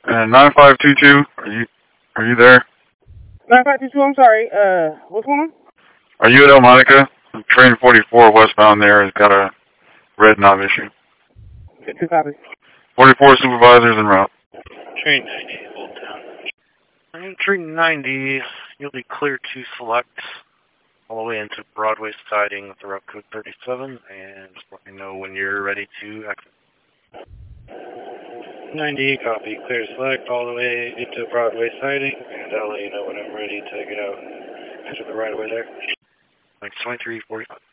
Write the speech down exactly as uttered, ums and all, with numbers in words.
And nine five two two, are you are you there? nine five two two, I'm sorry. Uh, what's going on? Are you at El Monica? Train forty-four westbound there has got a red knob issue. Two copies. forty-four supervisors en route. Train ninety, Old Town. And train ninety, you'll be clear to select all the way into Broadway siding with the route code thirty-seven, and just let me know when you're ready to exit. ninety, copy. Clear to select all the way into Broadway siding, and I'll let you know when I'm ready to get out. Enter the right away there. Thanks, twenty-three forty-five.